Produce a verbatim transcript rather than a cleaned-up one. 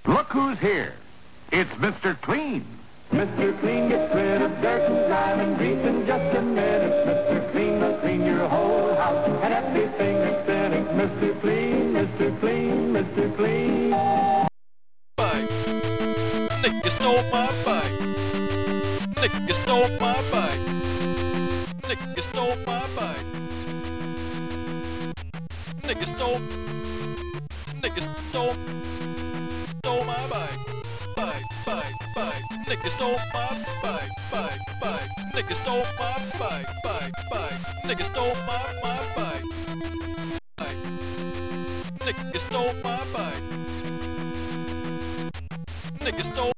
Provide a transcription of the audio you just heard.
Look who's here. It's Mister Clean. Mister Clean gets rid of dirt and grime and grease in just a minute. Mister Clean will clean your whole house and everything that's in it. Mister Clean, Mister Clean, Mister Clean. Bike. Nigga stole my bike. Nigga stole my bike. Nigga stole my bike. Nigga stole. Nigga stole. Stole my bike. Bike, bike, bike. Nigga stole my bike. Bike, bike. Nigga stole my bike. Bike, bike. Nigga stole my my bike. Bike. Nigga stole my bike. Nigga stole.